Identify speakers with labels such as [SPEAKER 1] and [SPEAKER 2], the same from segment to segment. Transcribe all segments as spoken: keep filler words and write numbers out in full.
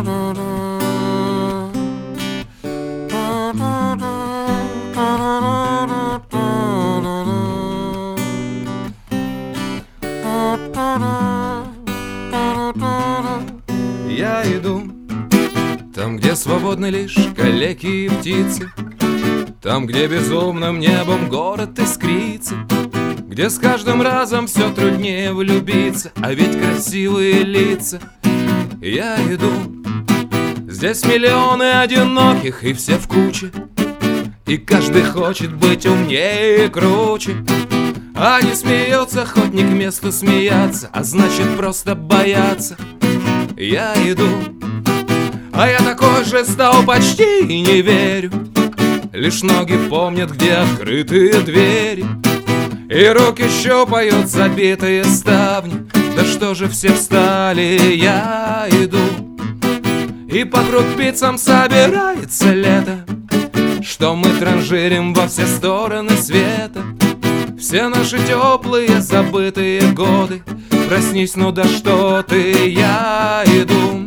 [SPEAKER 1] Я иду там, где свободны лишь калеки и птицы, там, где безумным небом город искрится, где с каждым разом все труднее влюбиться, а ведь красивые лица. Я иду, здесь миллионы одиноких, и все в куче, и каждый хочет быть умнее и круче. А не смеется, хоть не к месту смеяться, а значит просто бояться. Я иду, а я такой же стал почти и не верю. Лишь ноги помнят, где открытые двери, и руки щупают забитые ставни. Да что же все встали? Я иду, и по крупицам собирается лето, что мы транжирим во все стороны света. Все наши теплые забытые годы, проснись, ну да что ты, я иду.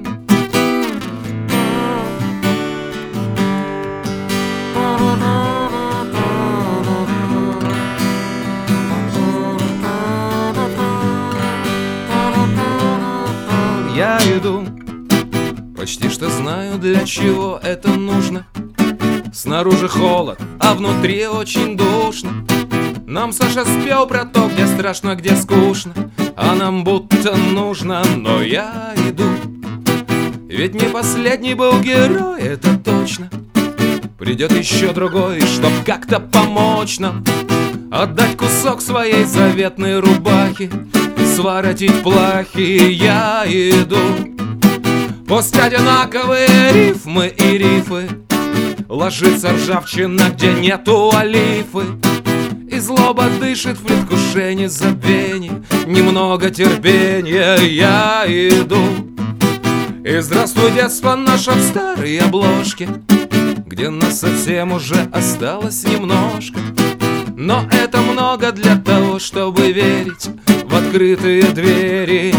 [SPEAKER 1] Я иду, почти что знаю, для чего это нужно. Снаружи холод, а внутри очень душно. Нам Саша спел про то, где страшно, где скучно, а нам будто нужно, но я иду. Ведь не последний был герой, это точно. Придет еще другой, чтоб как-то помочь нам отдать кусок своей заветной рубахи, своротить плахи. Я иду, пусть одинаковые рифмы и рифы, ложится ржавчина, где нету олифы, и злоба дышит в предвкушении забвения. Немного терпения. Я иду, и здравствуй, детство наше в старой обложке, где нас совсем уже осталось немножко. Но это много для того, чтобы верить в открытые двери.